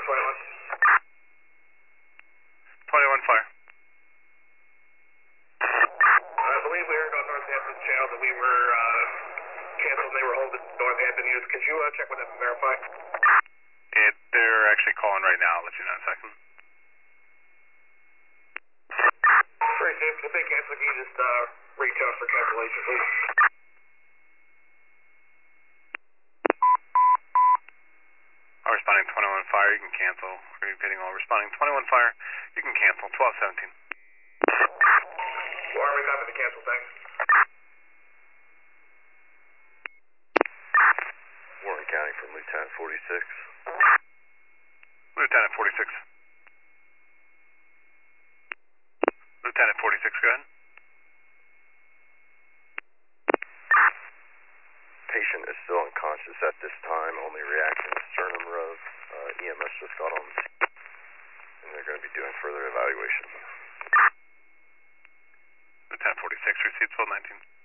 21. 21 fire. I believe we heard on Northampton channel that we were canceled and they were holding Northampton units. Could you check with them and verify? They're actually calling right now. I'll let you know in a second. Very safe. If they cancel, can you just reach out for cancellation, please? All responding 21 fire, you can cancel. Repeating all responding 21 fire, you can cancel. 1217. Warren, we copy the cancel, thanks. Warren County from Lieutenant 46. Lieutenant 46. Lieutenant 46, go ahead. Patient is still unconscious at this time, only reaction is sternum rub. EMS just got on the scene, and they're going to be doing further evaluation. Lieutenant 46, received 1219.